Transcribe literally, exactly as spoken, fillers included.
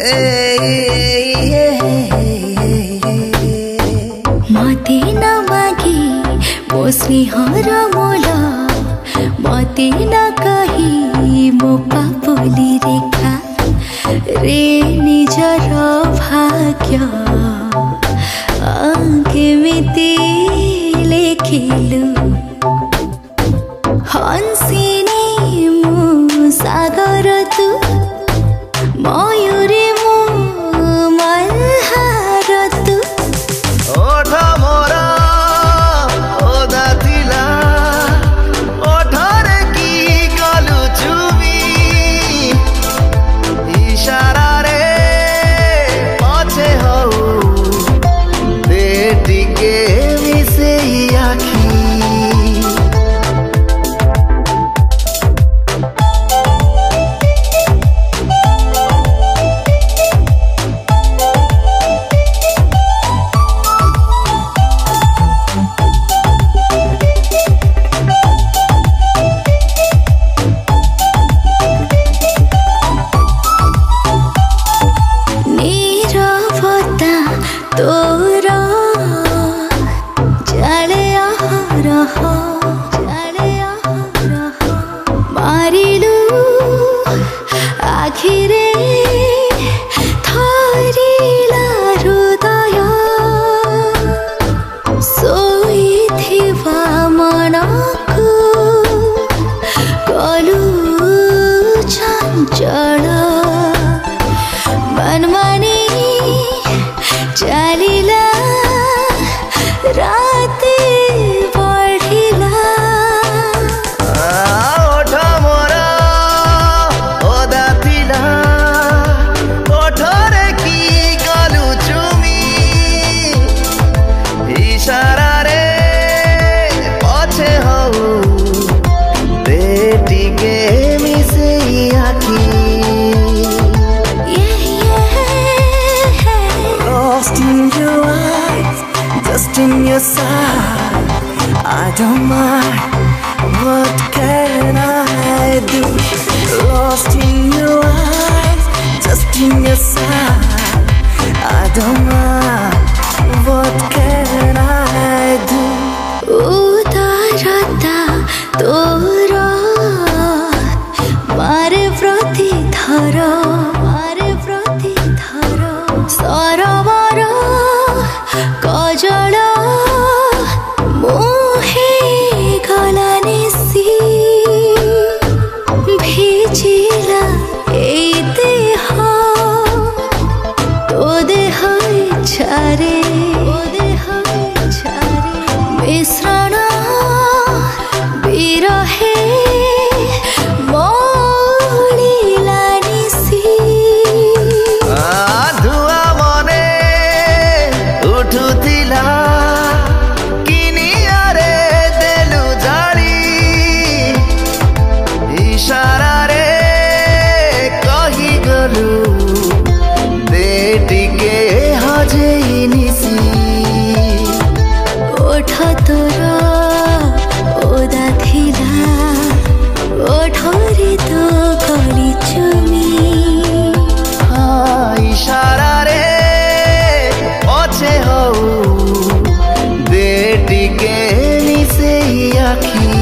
मते न मागी मो स्नेहर मोल मते न कही मो पापुली रेखा रे निजर भाग्य केमिति लेखिलु हंसिनी मु सागर तू मयूरी मु मल्हार तू ओठ मोरा ओदा थिला ओठरे की गलु चुमी इशारा रे पछे हौ बेटी के मिसे आखी तोरा जाले आहरह जाले आहरह मारिलु आखिरे थरिला हृदय सोइथिवा मनकु कलु चंचल मनमानी चलिला राते बढ़िला ओठ मोरा ओदा थिला ओठरे की गलु चुमी इशारा रे पछे हौ बेटी के मिसे आखी Lost in your eyes, just in your side. I don't mind, what can I do? Lost in your eyes, just in your side. I don't mind, what can I do? उदारता तोरा मारे प्रति थर मारे प्रति थर सरवर कजल मोहे गला निसी भिजिला ए देह तो देह इच्छारे देह इच्छारे मिश्रण बिरहे मोलिला निसी उठुथिला किनियारे देलु जाली इशारा रे कही गलु बेटी के हजेई निसी ओठ तोरा ओदा थिला ओठरे तो गली चुमी हाँ इशारा रे पछे हौ बेटी के मिसे आखी